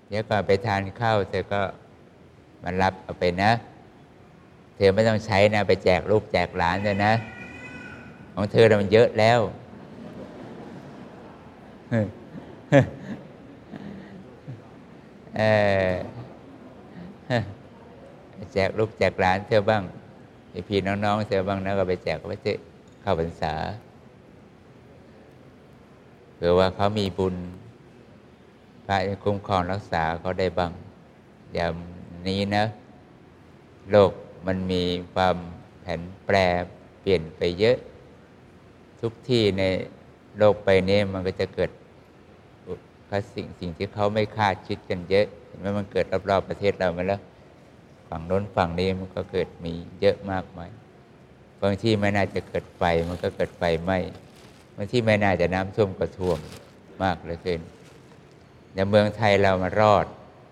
เดี๋ยวก่อนไปทานข้าวเธอก็มารับเอาไปนะเธอไม่ต้องใช้นะไปแจกลูกแจกหลานเลยนะของเธอมันเยอะแล้วแจกลูกแจกหลานเธอบ้างพี่น้องๆเธอบ้างนะก็ไปแจกเขาไปเจเข้าพรรษาเผื่อว่าเขามีบุญพระคุ้มครองรักษาเขาได้บ้างอย่างนี้นะโลกมันมีความแผนแปรเปลี่ยนไปเยอะทุกที่ในโลกไปนี้มันก็จะเกิดสิ่งที่เขาไม่คาดคิดกันเยอะเห็นไหมมันเกิดรอบๆประเทศเรามาแล้วฝั่งโน้นฝั่งนี้มันก็เกิดมีเยอะมากมายบางที่ไม่น่าจะเกิดไฟมันก็เกิดไฟไหม้บางที่ไม่น่าจะน้ำท่วมก็ท่วมมากเหลือเกินในเมืองไทยเรามารอด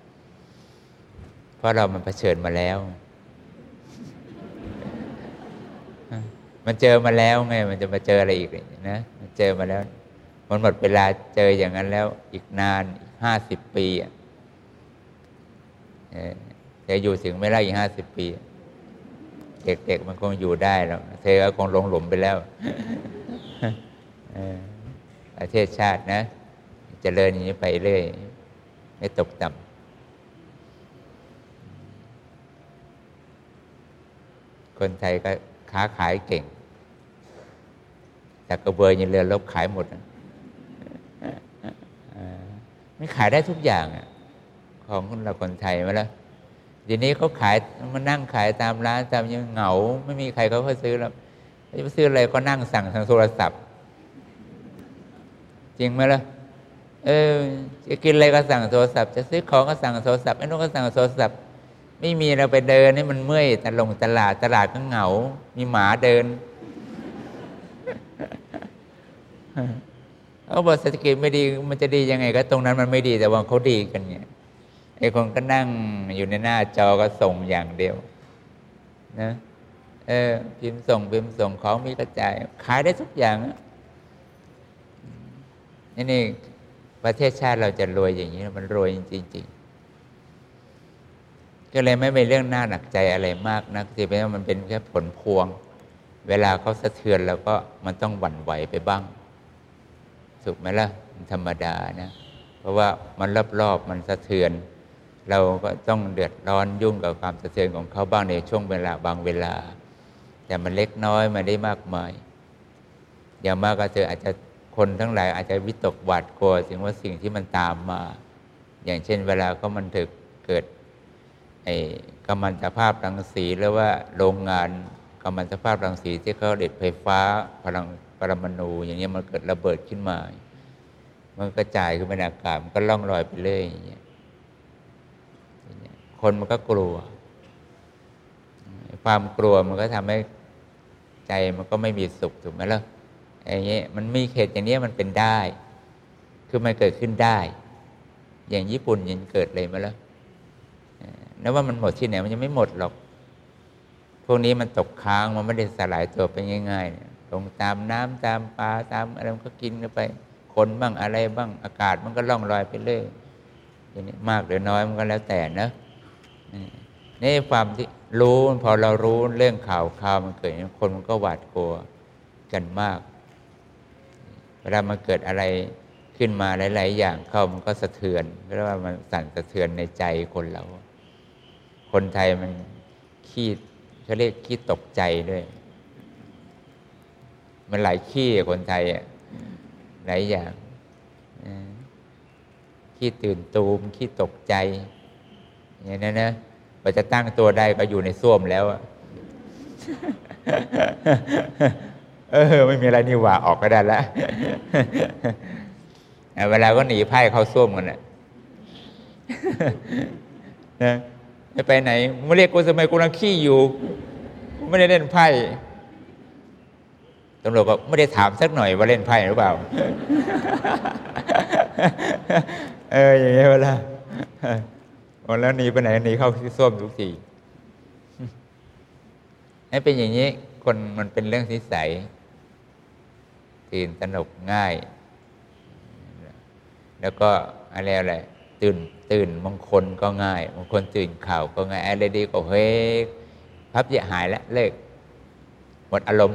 เพราะเรามันเผชิญมาแล้วมันเจอมาแล้วไงมันจะมาเจออะไรอีกนะมันเจอมาแล้วมันหมดเวลาเจออย่างนั้นแล้วอีกนานอีก50 ปีจะอยู่ถึงไม่ได้อีก50 ปีเด็กๆมันคงอยู่ได้แล้วเธอก็คงหลงหลุมไปแล้วประเทศชาตินะเจริญอย่างนี้ไปเรื่อยไม่ตกต่ำคนไทยก็ค้าขายเก่งแต่กระเบือยังเรือลบขายหมดไม่ขายได้ทุกอย่างของเราคนไทยมาแล้วทีนี้เขาขายมานั่งขายตามร้านตามยังเหงาไม่มีใครเขาซื้อแล้วจะซื้ออะไรก็นั่งสั่งทางโทรศัพท์จริงไหมล่ะจะกินอะไรก็สั่งโทรศัพท์จะซื้อของก็สั่งโทรศัพท์ไอ้นู้นก็สั่งโทรศัพท์ไม่มีเราไปเดินนี่มันเมื่อยแต่ลงตลาดก็เหงามีหมาเดินเขาบอกเศรษฐกิจไม่ดีมันจะดียังไงก็ตรงนั้นมันไม่ดีแต่ว่าเขาดีกันเนี่ยไอ้คนก็นั่งอยู่ในหน้าจอก็ส่งอย่างเดียวนะพิมพ์ส่งของมีกระจายขายได้ทุกอย่างนี่ประเทศชาติเราจะรวยอย่างนี้มันรวยจริงๆก็เลยไม่เป็นเรื่องน่าหนักใจอะไรมากนะที่เป็นว่ามันเป็นแค่ผลพวงเวลาเขาสะเทือนแล้วก็มันต้องหวั่นไหวไปบ้างถูกไหมล่ะธรรมดานะเพราะว่ามันรอบๆมันสะเทือนเราก็ต้องเดือดร้อนยุ่งกับความสะเทือนของเขาบ้างในช่วงเวลาบางเวลาแต่มันเล็กน้อยมันได้มากมายอย่างมากก็เจออาจจะคนทั้งหลายอาจจะวิตกหวาดกลัวถึงว่าสิ่งที่มันตามมาอย่างเช่นเวลาเขามันเกิดกัมมันตภาพรังสีหรือว่าโรงงานกัมมันตภาพรังสีที่เขาผลิตไฟฟ้าพลังปรมาณูอย่างนี้มันเกิดระเบิดขึ้นมามันกระจายขึ้นไปในอากาศมันก็ล่องลอยไปเรื่อยอย่างเงี้ยคนมันก็กลัวความกลัวมันก็ทำให้ใจมันก็ไม่มีสุขถูกไหมล่ะอย่างเงี้ยมันมีเหตุอย่างนี้มันเป็นได้คือมันเกิดขึ้นได้อย่างญี่ปุ่นยังเกิดเลยมาแล้วแล้วว่ามันหมดที่ไหนมันยังไม่หมดหรอกพวกนี้มันตกค้างมันไม่ได้สลายตัวไปง่ายๆลงตามน้ำตามปลาตามอะไรมันก็กินกันไปคนบ้างอะไรบ้างอากาศมันก็ล่องลอยไปเรื่อยอย่างนี้มากหรือน้อยมันก็แล้วแต่นะนี่ความที่รู้พอเรารู้เรื่องข่าวมันเกิดคนมันก็หวาดกลัวกันมากเวลามันเกิดอะไรขึ้นมาหลายๆอย่างเข้ามันก็สะเทือนเพราะว่ามันสั่นสะเทือนในใจคนเราคนไทยมันเขาเรียกขี้ตกใจด้วยมันหลายขี้คนไทยหลายอย่างขี้ตื่นตูมขี้ตกใจอย่างนั้นนะพอจะตั้งตัวได้ก็อยู่ในส้วมแล้วไม่มีอะไรนี่หว่าออกก็ได้แล้วเวลาก็หนีไพ่เข้าส้วมกันนะไม่ไปไหนไม่เรียกกูทำไมกูนั่งขี้อยู่กูไม่ได้เล่นไพ่ตำรวจก็ไม่ได้ถามสักหน่อยว่าเล่นไพ่หรือเปล่าอย่างเงี้ยเวลาแล้วหนีไปไหนหนีเข้าที่ส้วมทุกทีให้เป็นอย่างนี้คนมันเป็นเรื่องนิสัยตื่นตระหนกง่ายแล้วก็อะไรตื่นมงคลก็ง่ายมงคลตื่นข่าวก็ง่ายอะไรดีก็เฮ้ยพับจะหายแล้วเลิกหมดอารมณ์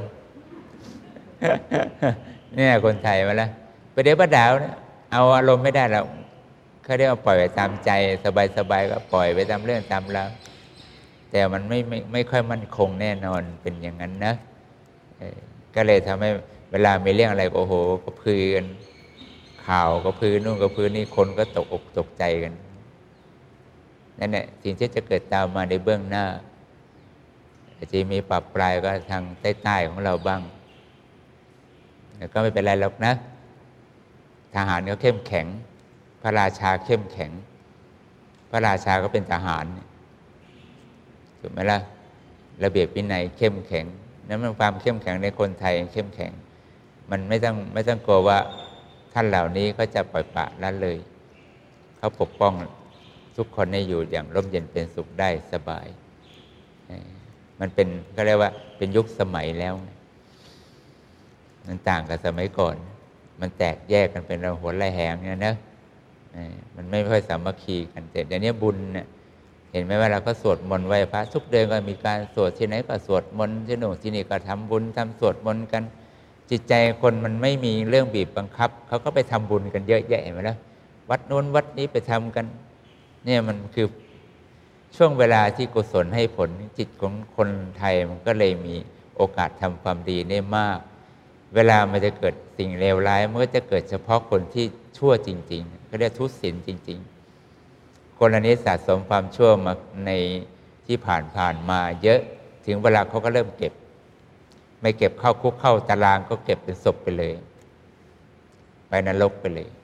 เนี่ยคนไทยมาแล้วประเดี๋ยวประดาวเนี่ยเอาอารมณ์ไม่ได้แล้วเขาเรียกว่าปล่อยไปตามใจสบายๆก็ปล่อยไปตามเรื่องตามราวแต่มันไม่ค่อยมั่นคงแน่นอนเป็นอย่างนั้นนะก็เลยทำให้เวลามีเรื่องอะไรโอ้โหก็พือกันข่าวก็พือนู่นก็พือนี่คนก็ตกอกตกใจกันนั่นแหละสิ่งที่จะเกิดตามมาในเบื้องหน้าอาจจะมีปรับปลายก็ทางใต้ๆของเราบ้างแต่ก็ไม่เป็นไรหรอกนะทหารก็เข้มแข็งพระราชาเข้มแข็งพระราชาก็เป็นทหารถูกไหมล่ะระเบียบวินัยเข้มแข็งนั้นมันความเข้มแข็งในคนไทยเข้มแข็งมันไม่ต้องกลัวว่าท่านเหล่านี้เขาจะปล่อยปละละเลยเขาปกป้องทุกคนให้อยู่อย่างร่มเย็นเป็นสุขได้สบายมันเป็นก็เรียกว่าเป็นยุคสมัยแล้วมันต่างกับสมัยก่อนมันแตกแยกกันเป็นระหนระแหงเนี่ยนะมันไม่ค่อยสามัคคีกันแต่เดี๋ยวนี้บุญเนี่ยเห็นไหมว่าเราก็สวดมนต์ไหว้พระทุกเดือนก็มีการสวดที่ไหนก็สวดมนต์ที่โน่นที่นี่ก็ทำบุญทำสวดมนต์กันจิตใจคนมันไม่มีเรื่องบีบบังคับเขาก็ไปทำบุญกันเยอะแยะเห็นไหมล่ะวัดโน้นวัดนี้ไปทำกันเนี่ยมันคือช่วงเวลาที่กุศลให้ผลจิตของคนไทยมันก็เลยมีโอกาสทำความดีได้มากเวลามันจะเกิดสิ่งเลวร้ายมันก็จะเกิดเฉพาะคนที่ชั่วจริงๆก็เรียกทุศีลจริงๆคนอันนี้สะสมความชั่วมาในที่ผ่านมาเยอะถึงเวลาเขาก็เริ่มเก็บไม่เก็บเข้าคุกเข้าตารางก็เก็บเป็นศพไปเลยไปนรกไปเลย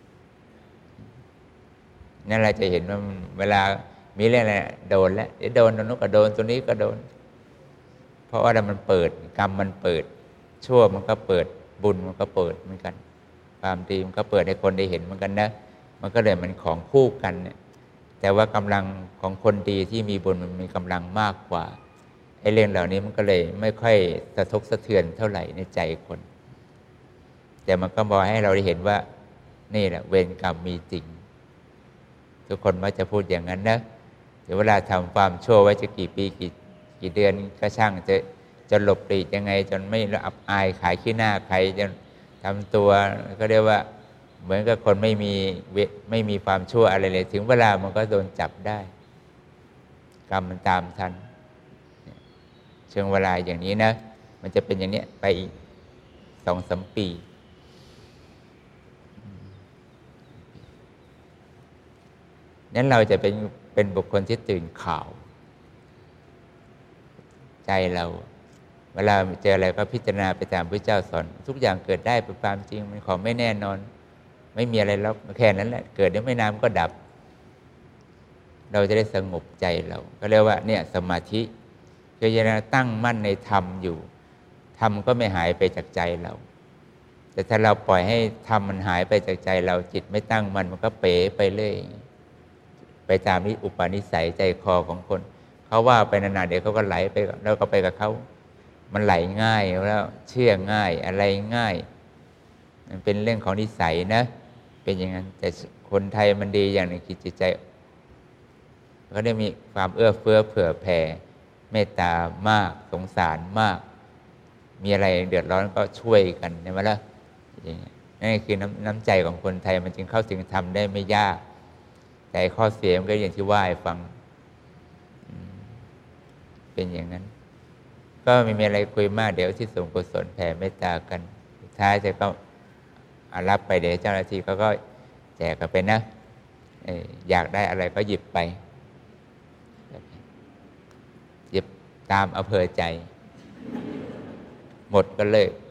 นั่นเราจะเห็นว่าเวลามีเรื่องอะไรโดนแล้วเดี๋ยวโดนตรงนู้นก็โดนตัวนี้ก็โดนเพราะว่ามันเปิดกรรมมันเปิดชั่วมันก็เปิดบุญมันก็เปิดเหมือนกันความดีมันก็เปิดให้คนได้เห็นเหมือนกันนะมันก็เลยมันของคู่กันเนี่ยแต่ว่ากำลังของคนดีที่มีบุญมันมีกำลังมากกว่าไอ้เรื่องเหล่านี้มันก็เลยไม่ค่อยสะทกสะเทือนเท่าไหร่ในใจคนแต่มันก็บอกให้เราได้เห็นว่านี่แหละเวรกรรมมีจริงทุกคนมักจะพูดอย่างนั้นนะเดี๋ยวเวลาทำความชั่วไว้จะกี่ปีกี่เดือนก็ช่างจะหลบหลีกยังไงจนไม่อับอายขายขี้หน้าใครจนทำตัวก็เรียกว่าเหมือนกับคนไม่มีความชั่วอะไรเลยถึงเวลามันก็โดนจับได้กรรมมันตามทันช่วงเวลาอย่างนี้นะมันจะเป็นอย่างนี้ไปอีก 2-3 ปีนั้นเราจะเป็นบุคคลที่ตื่นข่าวใจเราเวลาเจออะไรก็พิจารณาไปตามพระเจ้าสอนทุกอย่างเกิดได้เป็นความจริงมันของไม่แน่นอนไม่มีอะไรแล้วแค่นั้นแหละเกิดได้ไม่นานก็ดับเราจะได้สงบใจเราก็เรียกว่าเนี่ยสมาธิคือจะตั้งมั่นในธรรมอยู่ธรรมก็ไม่หายไปจากใจเราแต่ถ้าเราปล่อยให้ธรรมมันหายไปจากใจเราจิตไม่ตั้งมันก็เป๋ไปเรื่อยไปตามอุปนิสัยใจคอของคนเขาว่าไปนานๆเดี๋ยวเขาก็ไหลไปแล้วก็ไปกับเขามันไหลง่ายแล้วเชื่อง่ายอะไรง่ายมันเป็นเรื่องของนิสัยนะเป็นอย่างนั้นแต่คนไทยมันดีอย่างหนึ่งคือจิตใจเขาได้มีความเอื้อเฟื้อเผื่อแผ่เมตตามากสงสารมากมีอะไรเดือดร้อนก็ช่วยกันใช่ไหมล่ะอย่างนี้นั่นคือน้ำใจของคนไทยมันจึงเข้าถึงธรรมได้ไม่ยากแต่ข้อเสียมันก็อย่างที่ว่าให้ฟังเป็นอย่างนั้นก็ไม่มีอะไรคุยมากเดี๋ยวที่ส่งกุศลแผ่เมตตากันสุดท้ายจะก็รับไปเดี๋ยวเจ้าหน้าที่เขาก็แจกกันไปนะอยากได้อะไรก็หยิบไปหยิบตามอำเภอใจหมดก็เลิก